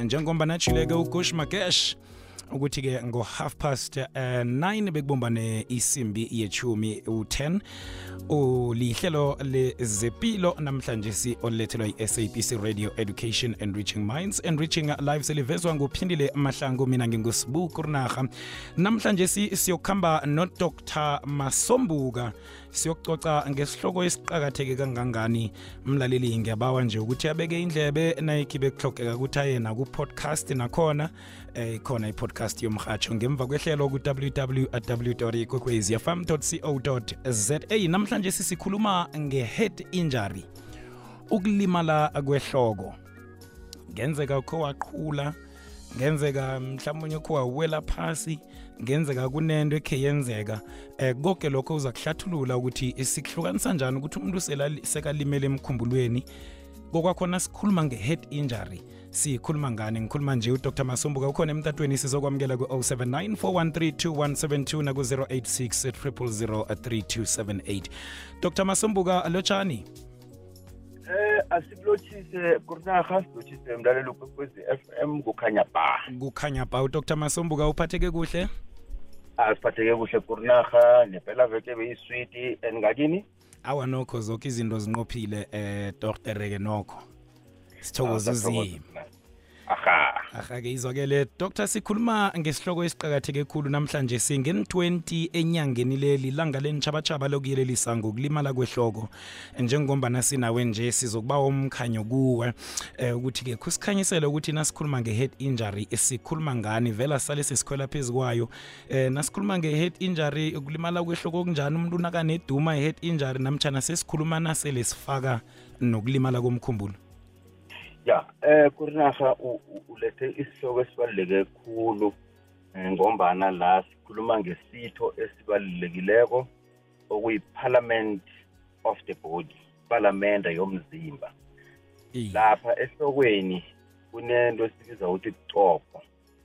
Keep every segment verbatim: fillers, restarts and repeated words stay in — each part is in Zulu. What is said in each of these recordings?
Njengomba natshileke uGush Magesh ukuthi ke ngo half past uh, nine bekubombane isimbi yechumi u-ten ulihlelo lezempilo namhlanje si olethelwa i-S A B C Radio Education Enriching Minds Enriching Lives elivezwa nguphindile Mahlangu. Mina nginguSibu Kurnaga. Namhlanje si siyokhamba no Doctor Masombuka siyokucoca ngesihloko esiqhakatheke kangangani. Mlaleli ngiyabawa nje ukuthi abeke indlebe nayikibe kuhlokeka ukuthi ayena ku podcast nakhona eh khona i-podcast yomhatsho ngemva kwehlelo ku w w w dot kokwezi f m dot co dot z a. Namhlanje sisikhuluma nge-head injury, ukulimala kwehloko. Ngenzeka ukho waqhula, ngenzeka mhlawumnye ukho wawela phasi, ngenzeka kunento ekhe yenzeka. Eh konke lokho uzakuhlathulula ukuthi isikuhlukanisa kanjani ukuthi umuntu sekalimele emkhumbulweni. Kokwakhona sikhuluma nge-head injury. Sikhuluma ngani? Ngikhuluma nje uDr Masombuka ukhona emtatweni sizokwamukela ku oh seven nine four one three two one seven two na ku zero eight six zero zero zero three two seven eight. Doctor Masombuka alotshani? Eh asikulothise Kurnaga, silothise mlalelo kwekwezi F M kukhanya ba. Kukhanya ba. uDr Masombuka uphatheke kuhle? Asiphatheke kuhle Kurnaga, nephela veke beyisweet engakini? Awa nokho zonke izinto zinqophile eh Doctor ke nokho. Sithokoza uzima. Aha. Aha ke izwakele Doctor, sikhuluma ngesihloko esiqhakatheke kakhulu namhlanje singeni twenty enyangeni leli langa lenitshabachaba lokuyelelisa ngokulimala kwehloko. Njengomba nasinawe nje sizokuba umkhanyo kuwe ukuthi ke kusikhanyisele ukuthi nasikhuluma nge-head injury esikhuluma ngani, vela sale sisikhwela phezukwayo. Eh nasikhuluma nge-head injury ukulimala kwehloko kunjani, umuntu nakaneduma i-head injury namtjana sesikhuluma nasele sifaka nokulimala komkhumbulo. Ya, eh Kurnaga ulethe isihloko esibaluleke kakhulu ngombana la sikhuluma ngesitho esibalulekileko okuyi parliament of the body, parliament yomzimba. Lapha esihlokweni kunento esibiza ukuthi uqopho.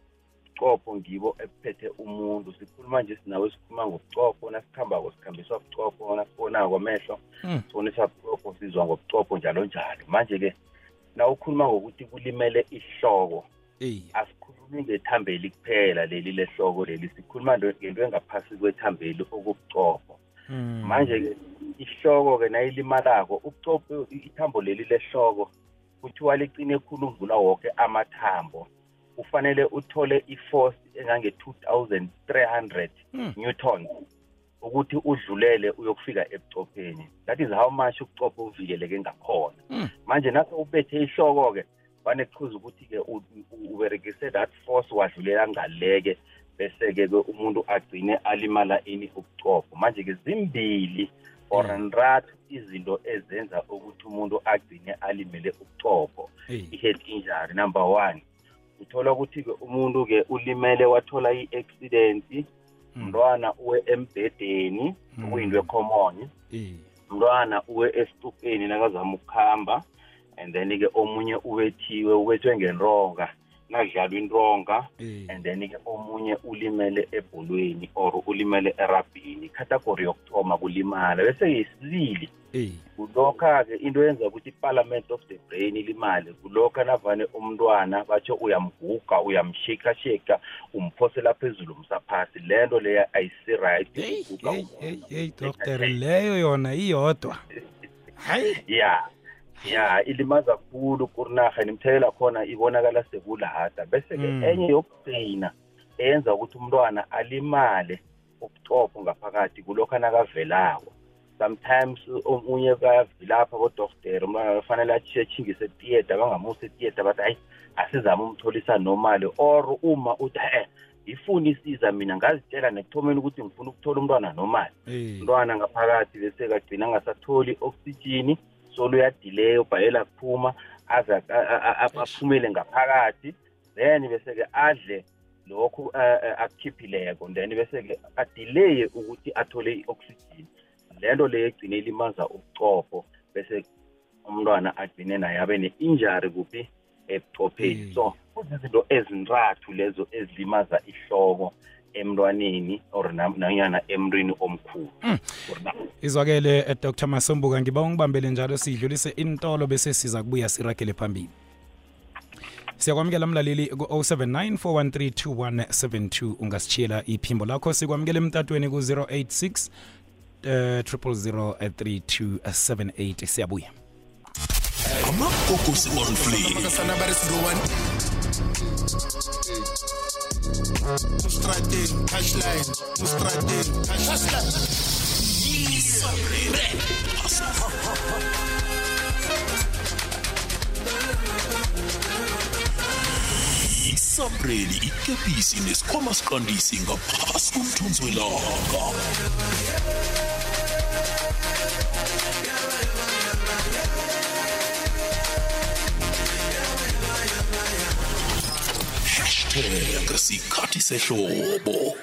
Uqopho ngibo ephethe umuntu. Sikhuluma nje sinawe sikhuluma ngobuqopho, nasikhamba kwesikhambiswa ubuqopho, nasibona kwamehlo sonisa ubuqopho sizwa ngobuqopho njalo njalo. Manje ke na ukhuluma ngokuthi kulimele ihloko, eh asikhulumi ngethambeli kuphela leli lehloko leli, sikhuluma ngento engaphasi kwethambeli okubuqopho. Manje ke ihloko ke nayilimalako ubuqopho ithambo leli lehloko kuthiwa licine khulu ukudlula wonke amathambo. Ufanele uthole iforce engange two thousand three hundred newtons ukuthi udlulele uyokufika ebucopheni. That is how much ubucopho uvikeleke ngakhona. Mm. Manje naso ubethe ihloko ke baneqhuzu ukuthi ke uberegise that force wadlulela ngaleke bese ke umuntu agcine alimala ini ubucopho. Manje ke zimbili or nrathu izinto ezenza ukuthi umuntu agcine alimele ubucopho. I-head injury number one, uthola ukuthi ke umuntu ke ulimele wathola i-accident, mntwana uwe embedeni kuyinto ecommon. Mntwana uwe esitupeni nakazama ukukhamba, and then ke omunye uwethiwe uwethwe ngenronga nakudlalwa inronga, and then ke omunye ulimele ebholweni or ulimele erabhini. Category yokuthoma kulimala. Bese yesibili kulokha ke into yenza ukuthi i-parliament of the brain ilimale kulokha navane umntwana batsho uyamguga uyamshika shika umphosela phezulu umsaphasi. Lento leya ayisi right. Hey hey hey Doctor, leyo yona iyodwa. Hayi yeah ya ilimaza kakhulu Kurnaga, nimthelela khona ibonakala sekulahada. Bese ke enye yokugcina eyenza ukuthi umntwana alimale ubucopho ngaphakathi kulokho nakavelako. Sometimes omunye bayavilapha kodokotela umntwana ufanele achingise theater, bangamusa theater bathi hayi asizama umtholisa normally, or uma uthi eh ifuna isiza mina ngazitshela nekuthomeni ukuthi ngifuna ukuthola umntwana normally. Umntwana ngaphakathi bese kagcina ngasatholi oxygen, solo yadelay ubhayela kuphuma aza aphumele ngaphakathi, then bese ke adle lokho akukhipileko, then bese ke adelay ukuthi athole ioxygen. Lento le egcine ilimaza ubucopho bese umntwana agcine naye abe ne-injury kuphi ebucopheni. So kuzizinto ezintathu lezo ezilimaza ihloko emntwaneni or nanyana emntwini omkhulu. Izwakele Doctor Masombuka, ngiba ungibambele njalo sidlulise intolo bese siza kubuya sirakele phambili. Siyakwamukela mlaleli ku zero seven nine four one three two one seven two ungasitshela iphimbo lakho. Sikwamukela emtatweni ku zero eight six zero zero zero three two seven eight. Siyabuya. Amagogo on fleek. Mustrate, touchline, mustrate, touchline. Isabreli ikepisi nesikhoma siqandisi ngaphasi komthunzi welanga. Hashtag sikhathi sehlobo.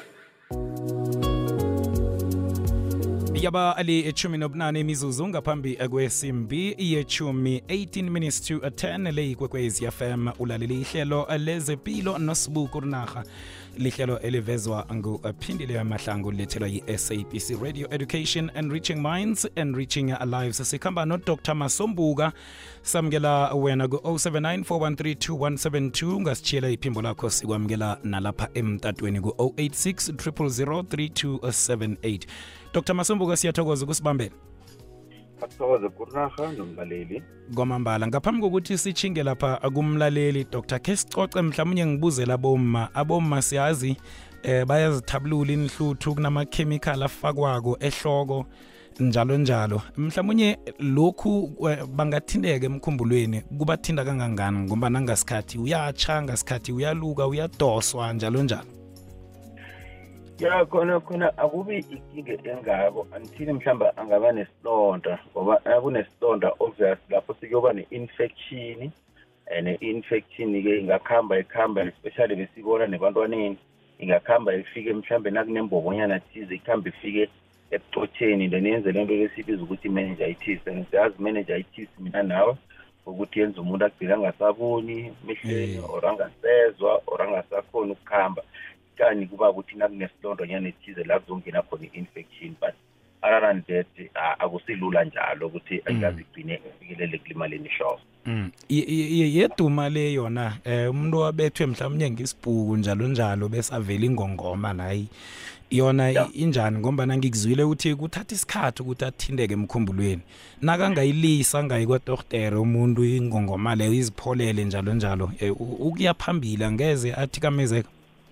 Yaba ali echumi nobunane imizuzu ngaphambi kwesimbi yechumi eighteen minutes to ten le kwekwezi F M ulaleli ihlelo lezempilo nosibuku rinaga lihlelo elivezwa nguphindile Mahlangu lethelwa yi-S A B C Radio Education Enriching Minds Enriching Lives. Sikhamba no Doctor Masombuka samukela wena ku zero seven nine four one three two one seven two ngasitshela iphimbo lakho. Sikwamukela nalapha emtatweni ku zero eight six zero zero zero three two seven eight. Doctor Masombuka siyathokoza ukusibambela. Akuthokoze kurinaga nomlaleli. Kwamambala ngaphambi kokuthi sichinge lapha kumlaleli Doctor ke sicoce mhlawumnye ngibuzela bomma abomma siyazi eh bayazithabulula inhluthu kunama chemical afakwako ehloko njalo njalo. Mhlawumnye lokhu bangathindeka emkhumbulweni kubathinda kangangani ngoba nangasikhathi uyacha ngasikhathi uyaluka uyadoswa njalo njalo. Ya khona khona akubi ikinge engako until mhlamba angaba nesilonda ngoba akunesilonda obvious lapho sikuyoba ne-infection and infection ke ingakhamba ikhamba especially besibona nebantwaneni ingakhamba ifike mhlambe nakunembobonyana thize ikhamba ifike ebuchotheni then yenze lento lesibiza ukuthi meningitis. And siyazi meningitis mina nawe ukuthi yenza umuntu agcina angasaboni mehlweni or angasezwa or angasakhona ukukhamba kani kuba ukuthi nakunesilonda nyane thize la kuzongena khona i-infection. But other than that akusilula njalo ukuthi ayikazigcine ifikelele kulimaleni shop. Mm. Yeduma le yona eh umuntu wabethwe mhlawumnye ngisibhuku njalo njalo bese avela ingongoma nayi yona injani ngoba ngikuzwile ukuthi kuthatha isikhathi ukuthi athindeke emkhumbulweni nakangayilisa ngayikwa doctor umuntu ingongoma le izipholele njalo njalo ukuyaphambili angeze athi kamezeka.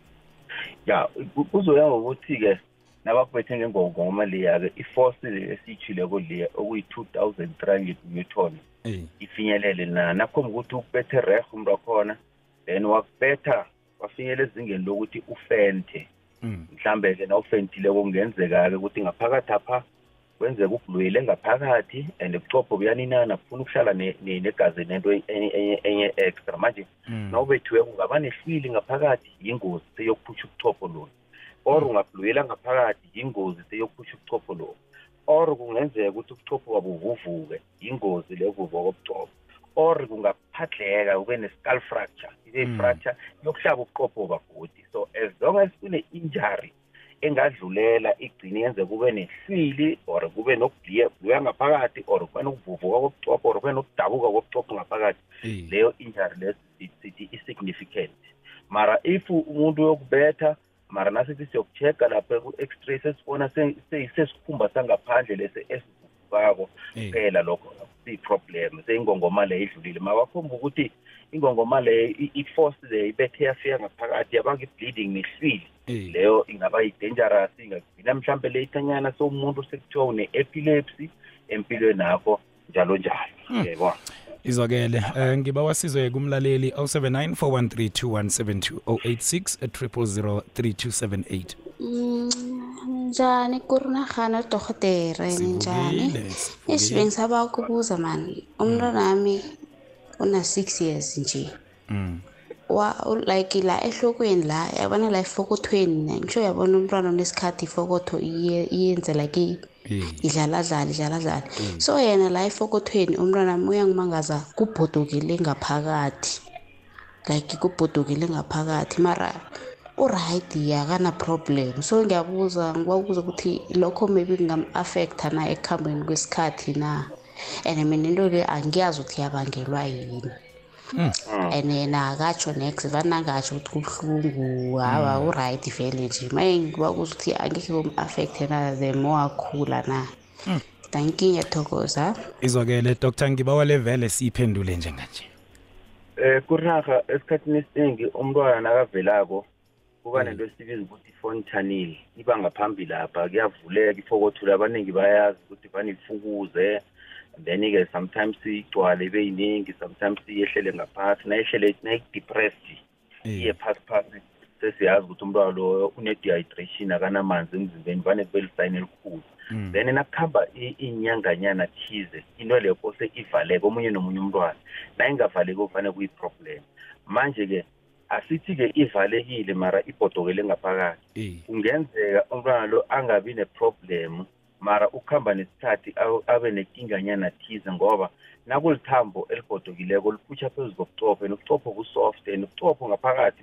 Ya kuzoya ukuthi ke nabaphethe ngengongoma le yake iforce le esichile ko le okuyi two thousand three hundred newton ifinyelele na nakhomba ukuthi ukubethe reg umuntu wakhona then wakubetha wafinyele ezingeni lokuthi ufente mhlambe ke na ufentile kungenzeka ke ukuthi ngaphakathi apha kwenzeka ukudlwele ngaphakathi and ubuchopho buyaninana kufuna ukuhlala negazi nento enye enye extra manje nawubethiwe kungaba nehlwili ngaphakathi yingozi seyokuphusha ubuchopho lo or ungabulwela ngaphakathi yingozi seyokuphusha ubuchopho lo or kungenzeka ukuthi ubuchopho babuvuvuke yingozi levuvuka kobuchopho or kungaphadleka ube ne-skull fracture ibe fracture yokuhlaba ubuchopho bagodi. So as long as kune injury engadlulela igcine yenze kube nehlwili or kube nokudliya ngaphakathi or kube nokuvuvuka kobuchopho or kube nokudabuka kobuchopho ngaphakathi leyo injury leyo sithi i-significant. Mara if umuntu yokubetha mara nasithi siyokuchecka lapha ku-x-ray sesibona sesikhumba sangaphandle lese esivukako phela lokho siyi-problem seyingongoma leyo idlulile. Mabakhomba ukuthi ingongoma leyo i-force leyo ibethe yafika ngaphakathi yabanga i-bleeding nehlwili leyo ingaba yi-dangerous ingagcina mhlambe le ithanyana somuntu sekuthiwa une-epilepsy empilweni nakho njalo njalo. Yebo izwakele ngiba wasizwe kumlaleli zero seven nine four one three two one seven two zero eight six zero zero zero three two seven eight. Njani kurinaga dokotela njani isibeng saba ukubuza man umntwana nami una six years nje mm wa like la ehlokweni la yabona la efokothweni ngisho yabona umntwana onesikhathi ifokotho iyenze like idlala dlala idlala dlala so yena la efokothweni umntwana uyangimangaza kubhodokile ngaphakathi like kubhodokile ngaphakathi mara uright yakana problem. So ngiyabuza ngiwabuza ukuthi lokho maybe ngam affecta na ekhambeni kwesikhathi na and mina into le angiyazi ukuthi yabangelwa yini and yena akatsho next vana ngatsho ukuthi kubuhlungu hawa uright vele nje maye ngiba ukuthi angeke kum-affect na the more akhula na thank you ngiyathokoza izwakele Dr Ngibawa levele siyiphendule njenganje. Eh kurhaga esikhathini esiningi umntwana nakavelako kuba nento esibiza ukuthi fontanil iba ngaphambili lapha kuyavuleka ifokothula abaningi bayazi ukuthi banifukuze then ke sometimes igcwale ibe yiningi sometimes iyehlele ngaphasi nayehlele nayidepressed iye pass pass sesiyazi ukuthi umntwana lo une dehydration akanamanzi emzimbeni vane kube sign elikhulu then nakuhamba inyanganyana thize into leyo kose ivaleke omunye nomunye umntwana la ingavaleki ufane kuyi problem manje ke asithi ke ivalekile mara ibhodokele ngaphakathi kungenzeka umntwana lo angabi ne problem mara ukuhamba nesikhathi abe nekinganyana thize ngoba nakulithambo elibhodokileko liphusha phezulu kobuchopho nobuchopho kusoft nobuchopho ngaphakathi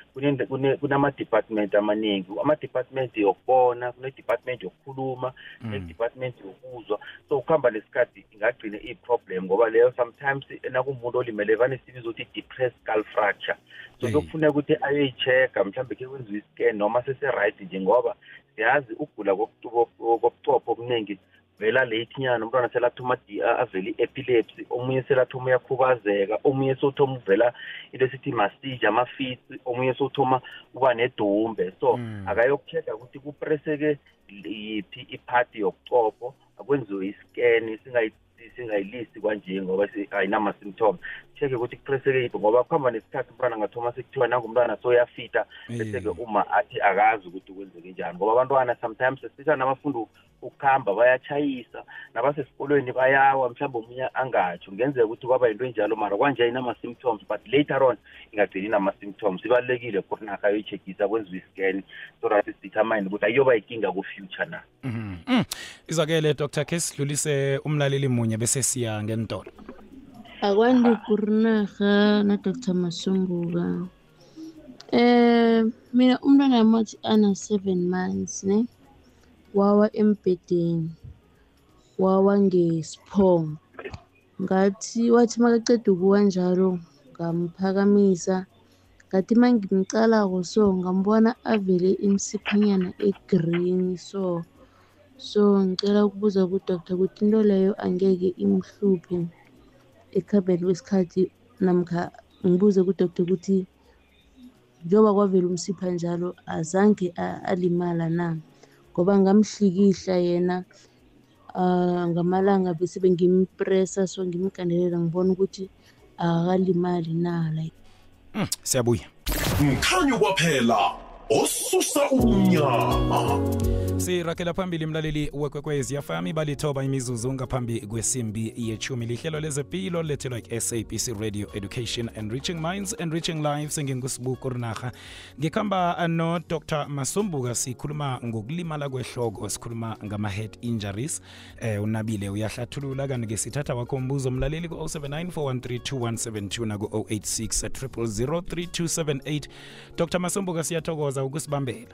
kunama department amaningi ama-department yokubona kune-department yokukhuluma ne-department yokuzwa so ukuhamba nesikhathi ingagcine i-problem ngoba leyo sometimes nakumuntu olimele vane sibiza ukuthi depressed skull fracture so kufuneka ukuthi ayoyi-check-a mhlawumbe ke kwenziwe i-scan noma sese-right nje ngoba siyazi ukugula kobuchopho obuningi vela late nyana umntwana selathoma avela i-epilepsy omunye selathoma uyakhubazeka omunye sothoma uvela into esithi mastige amafitsi omunye sothoma uba nedumbe so akayokucheck ukuthi kupreseke yiphi iphathi yobuchopho akwenziwe i-scan singayilisi kwanje ngoba ayinama symptoms check ukuthi kupreseke yiphi ngoba kuhamba nesikhathi umntwana ngathoma sekuthiwa nangumntwana soyafita bese-ke uma athi akazi ukuthi kwenzeke njani ngoba abantwana sometimes especially nabafundi ukuhamba bayachayisa nabasesikolweni bayawa mhlawumbe omunye angatsho kungenzeka ukuthi kwaba yinto enjalo mara kwanje ayinama-symptoms but later on ingagcini nama-symptoms ibalulekile kurinaka ayoyi-checkisa kwenziwe i-scan so that sidetermine ukuthi ayiyoba yinkinga ku-future na. Izwakele Dr Ke sidlulise umlaleli munye bese siya ngentolo. Akwandi kurinaka na Dr Masumbuka. Eh mina umntwana wami ana seven months ne wawa embhedeni wawa ngesiphongo ngathi wathi makaqeda ukuwa njalo ngamphakamisa ngathi mangimcalako so ngambona avele imsiphanyana egreen so so ngicela ukubuza ku-doctor ukuthi into leyo angeke imhluphe ekuhambeni kwesikhathi namkha ngibuze ku-doctor ukuthi njengoba kwavela umsipha njalo azange alimala na ngoba ngamhlikihla yena ngamalanga bese bengimpressa so ngimgandelela ngibona ukuthi akalimali na like siyabuya mkhanyo kwaphela osusa umnyama. Sirakela phambili mlaleli wekwekwezi F M balithoba imizuzu ngaphambi kwesimbi yechumi lihlelo lezempilo lethelwa ku-S A B C Radio Education Enriching Minds Enriching Lives ngingusibuko Rinaga ngikhamba no Dr Masumbuka sikhuluma ngokulimala kwehloko sikhuluma ngama head injuries eh unabile uyahlathulula kanti ke sithatha wakho umbuzo mlaleli ku zero seven nine four one three two one seven two na ku zero eight six zero zero zero three two seven eight. Dr Masumbuka siyathokoza ukusibambela.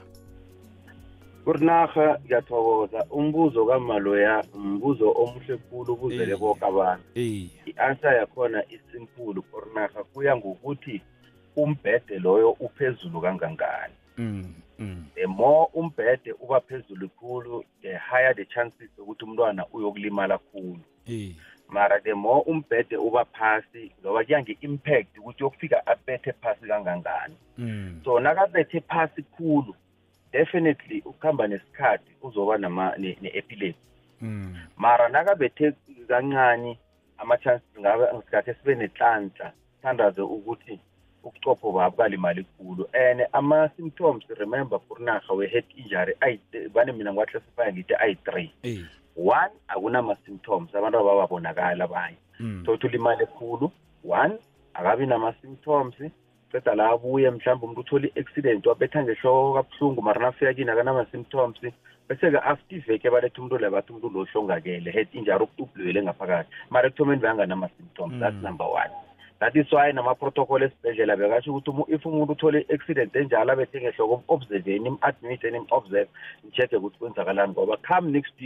Kurinaga ngiyathokoza umbuzo kamaloya umbuzo omuhle kakhulu ubuzele bonke abantu. I-answer yakhona isimple Kurinaga kuya ngokuthi umbhede loyo uphezulu kangangani. The more umbhede uba phezulu kakhulu the higher the chances ukuthi umntwana uyokulimala kakhulu. Mara the more umbhede uba phasi ngoba kuyange impact ukuthi yokufika abethe phasi kangangani. So nakabethe phasi kakhulu definitely ukuhamba nesikhathi uzoba nama ne-epilepsy. Mm. Mara nakabethe kancane ama-chances ngabe ngesikhathi esibe nenhlanhla thandaze ukuthi ubuchopho babo kalimali kukhulu and ama-symptoms remember Kurinaga we-head injury bane mina ngiwaclassify ngithi ayi-three. One akunama-symptoms abantu abababonakala abanye so ulimale kukhulu one akabi nama-symptoms qeda la abuye mhlawumbe umuntu uthola i-accident wabetha ngehloko kabuhlungu mara nafika kini akanama-symptoms bese-ke after iveke baletha umuntu le bathi umuntu lo hlongakele head injury ukutubulwele ngaphakathi mara ekuthomeni beyanganama-symptoms that's number one. That is why nama-protocol esibhedlela bekasho ukuthi if umuntu uthole i-accident enjalo abethe ngehloko observeni im-admit and im-observe ni-check-e ukuthi kwenzakalani ngoba come next week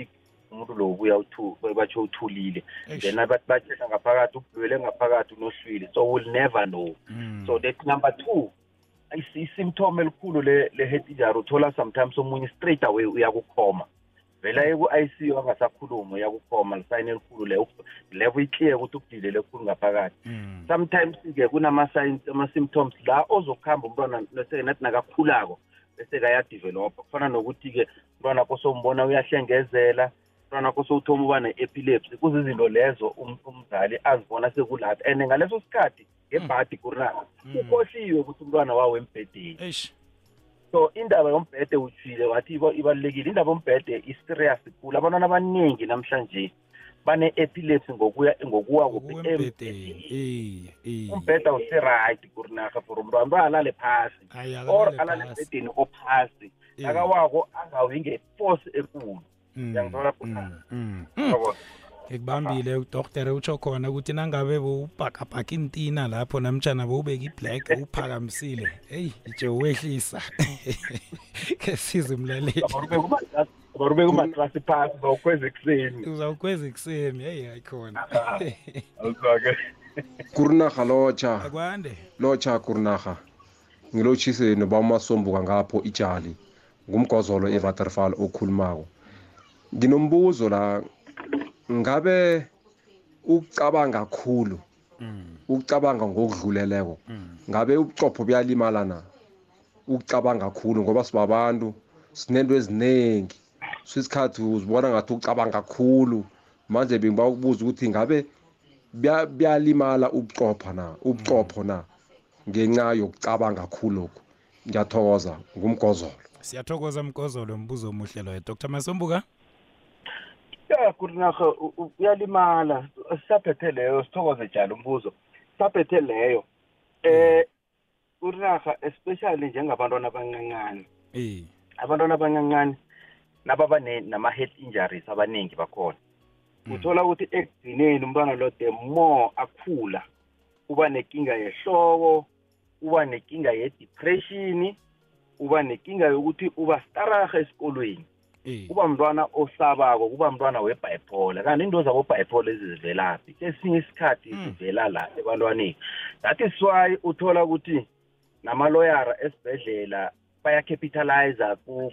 umuntu lo ubuya uthu batsho uthulile then abantu bathetha ngaphakathi ubulwele ngaphakathi unohlwili so we'll never know. mm. So that number two i-symptom elikhulu le-head injury uthola sometimes omunye straight away uyakukhoma vela eku-I C U angasakhuluma uyakukhoma lisayini elikhulu le level iclear ukuthi ukudilele kukhulu ngaphakathi. mm. Sometimes-ke kunama-signs ama-symptoms la ozokuhamba umntwana bese nathi nakakhulako bese kayadevelopha kufana nokuthi-ke umntwana kosombona uyahlengezela umntwana kosowuthoma uba ne-epilepsy kuzizinto lezo umzali azibona sekulapha and ngaleso sikhathi ngebhadi kurinaka ukhohliwe ukuthi umntwana wawo embhedeni. So indaba yombhede uthile wathi ibalulekile. Indaba yombhede i-serious khulu. Abantwana abaningi namhlanje bane-epilepsy ngokuya ngokuwa kuphi embhedeni. Umbhede awusi-right kurinaka for umntwana umntwana alale phasi or alale embhedeni ophasi akawako angawi nge-force enkulu. Ngiyangithola kurinaka. Ekubambile udokotela utsho khona ukuthi nangabe bowubhakabhaka intina lapho namtshana bowubeka iblack uphakamisile hey itshe wehlisa ke size umlaleli barubeka umatrasi phasi bawukhweza ekuseni uzawukhweza ekuseni hey ayikhona awuzake Kurinaka locha akwande locha Kurinaka ngilotshise nobamasombuka ngapho ijali ngumgozolo eVaterval okhulumako. Nginombuzo la ngabe ukucabanga kakhulu ukucabanga ngokudluleleko ngabe ubucopho buyalimala na ukucabanga kakhulu ngoba sibabantu sinento eziningi sisikhathi uzibona ngathi ukucabanga kakhulu manje bengibakubuza ukuthi ngabe buyalimala ubucopho na ubucopho na ngenxa yokucabanga kakhulu lokho. Ngiyathokoza ngumgozolo. Siyathokoza mgozolo umbuzo omuhle loyo Doctor Masombuka. Ya kurinaka uyalimala sisaphethe leyo sithokoze njalo umbuzo saphethe leyo eh kurinaka especially njengabantwana abancancane eh abantwana abancancane nababa nama head injuries abaningi bakhona uthola ukuthi ekugcineni umntwana lo the more akhula uba nenkinga yehloko uba nenkinga ye depression uba nenkinga yokuthi uba staraga esikolweni kuba mntwana osabako kuba mntwana webipolar kanti into zabo bipolar ezivelaphi esinye isikhathi sivela la ebantwaneni. That is why uthola ukuthi namaloyara esibhedlela bayacapitalize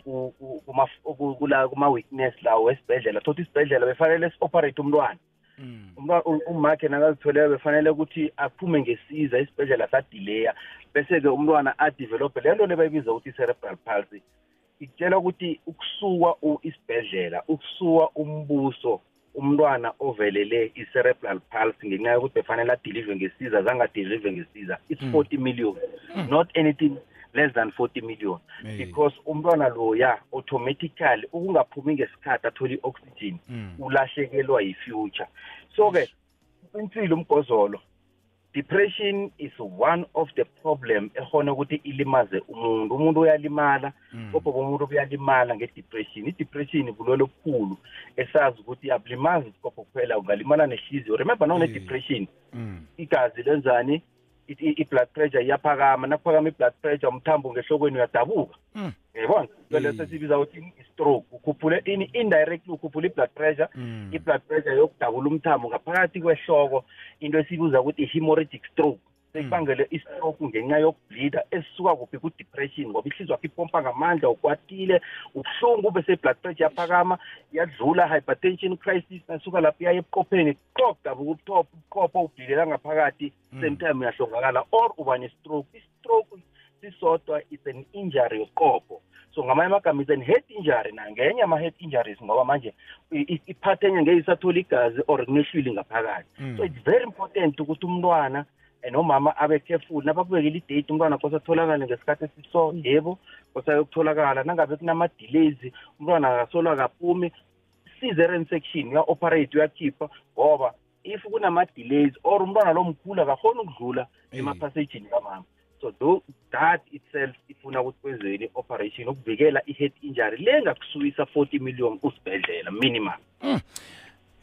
kuma kuma weakness lawo esibhedlela thothi isibhedlela befanele si-operate umntwana umntwana umakhe nakazitholeyo befanele ukuthi aphume ngesiza isibhedlela sadelaya bese-ke umntwana adevelophe le nto le bayibiza ukuthi i-cerebral palsy. Ikutshela ukuthi ukusuka isibhedlela ukusuka umbuso umntwana ovelele i-cerebral palsy ngenxa yokuthi befanele adelive ngesiza zangadelive ngesiza it's forty million mm. Not anything less than forty million hey. Because umntwana loya automatically ukungaphumi ngesikhathi atholi oxygen mm. ulahlekelwa yi-future. So-ke impilo umgozolo depression is one of the problem ekhona ukuthi ilimaze umuntu umuntu uyalimala kopho umuntu uyalimala ngedepression. I-depression bulolo obukhulu esazi ukuthi abulimazi kopho kuphela ungalimala nehliziyo. Remember now ne-depression igazi lenzani i-blood pressure iyaphakama nakuphakama i-blood pressure umthambo ngehlokweni uyadabuka yabona bese sibiza ukuthi i-stroke ukhuphule ini indirectly ukhuphula i-blood pressure i-blood pressure yokudabula umthambo ngaphakathi kwehloko into esibuza ukuthi hemorrhagic stroke sekubangele i-stroke ngenxa yokubleeda esisuka kuphi ku-depression ngoba ihliziyo yakho ipompa ngamandla ukwatile ubuhlungu bese i-blood pressure yaphakama yadlula hypertension crisis nasuka lapho iyaye ebuqopheni qop dabuka ubutop ubuqopho ubhilela ngaphakathi same time uyahlongakala or uba ne-stroke. I-stroke sisodwa is an injury yoqopho. So ngamanye amagama is an head injury na ngenye ama-head injuries ngoba manje iphathenye ngeke isathole igazi or kunehlwili ngaphakathi. So it's very important ukuthi umntwana nomama abe careful nabakubekela i-date umntwana kosa atholakale ngesikhathi esiso yebo kosa yokutholakala nangabe kunama-delays umntwana akasolwa kaphumi caesarean section uya-operate uyakhipha ngoba if kunama-delays or umntwana lo mkhulu akakhona ukudlula emaphasejini kamama. So though that itself ifuna ukuthi kwenziwe i-operation ukuvikela i-head injury le ngakusuwisa forty million usibhedlela minimum.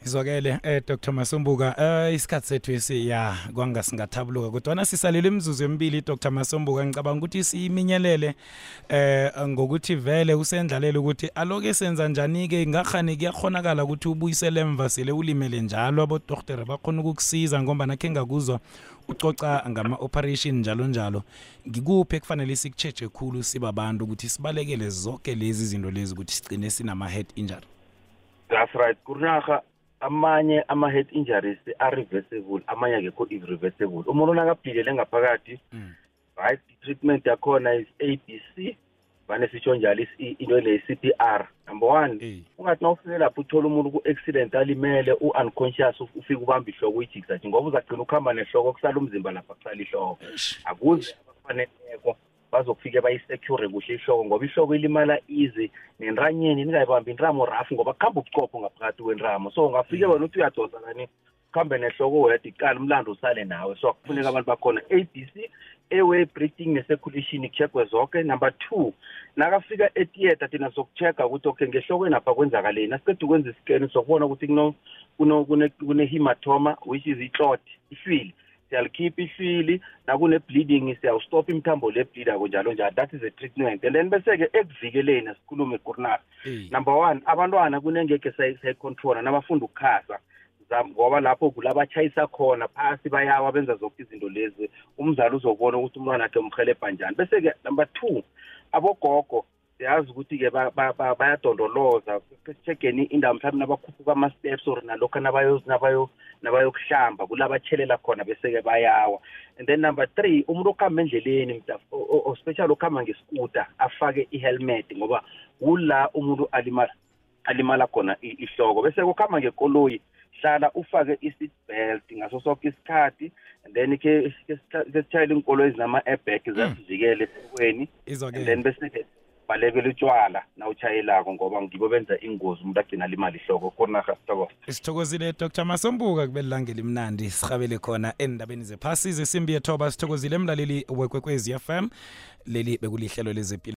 Izwakele eh Doctor Masombuka eh isikhathi sethu esi ya kwangasingathabuluka kodwa sisalile imizuzu emibili Doctor Masombuka ngicabanga ukuthi siyiminyelele eh ngokuthi vele usendlalela ukuthi aloke senza njani ke ngakhani kuyakhonakala ukuthi ubuyisele emva sele ulimele njalo abo doctor bakhona ukukusiza ngoba nakhe ngakuzwa ucoca ngama operation njalo njalo ngikuphi ekufanele sikucheche khulu sibabantu ukuthi sibalekele zonke lezi zinto lezi ukuthi sigcine sinama head injury. That's right kurnaga amanye ama head injuries are reversible amanye akekho irreversible umuntu nakaphilele ngaphakathi right treatment yakhona is A B C bane sitsho njalo into le C P R number one ungathi nawufike lapho uthola umuntu ku accident alimele u unconscious ufika ubamba ihloko uyijikisa nje ngoba uzagcina ukhamba nehloko kusala umzimba lapha kusala ihloko akuze abafaneleko bazofike bayisecure kuhle ihloko ngoba ihloko ilimala easy nenranyeni ningayibamba inramo rafu ngoba kuhamba ubuchopho ngaphakathi kwenramo so ungafike wena uthi uyadosa kani khambe nehloko wethu iqala umlando usale nawe so kufuneka abantu bakhona A B C airway breathing ne-circulation icheckwe zonke. Number two nakafika etheater thina sokuchecka ukuthi okay ngehlokweni apha kwenzakaleni asiqeda ukwenza iscan sokubona ukuthi kuno kuno kune hematoma which is i-clot ifili siyalikhipha ifili nakune bleeding siyawustop imithambo le bleed akunjalo njalo that is a treatment and then bese ke ekuvikeleni asikhulume kurnaga number one abantwana kunengeke sayi control nabafunda ukukhasa ngoba lapho kulabachayisa khona phasi bayawa benza zonke izinto lezi umzali uzobona ukuthi umntwana wakhe umkhelebha njani bese ke number two abogogo siyazi ukuthi ke bayadondoloza checkeni indawo mhlawumbe nabakhuphuka ama steps or nalokho nabayo nabayo nabayokuhlamba kulabachelela khona bese ke bayawa and then number three umuntu okhamba endleleni mtafo especially okhamba ngescooter afake ihelmet ngoba ula umuntu alimala alimala khona ihloko bese kukhamba ngekoloyi hlala ufake i-seat belt ngaso sonke isikhathi and then ke sesitshayela inkolo ezinama airbag zasivikele ekweni and then bese ke balekele utshwala na utshayelako ngoba ngibo benza ingozi umuntu agcina limali ihloko khona sithokoza sithokozile Doctor Masombuka kubelilanga elimnandi sihabele khona endabeni zephasi zesimbi yethoba sithokozile emlaleli wekwekwezi F M leli bekulihlelo lezempilo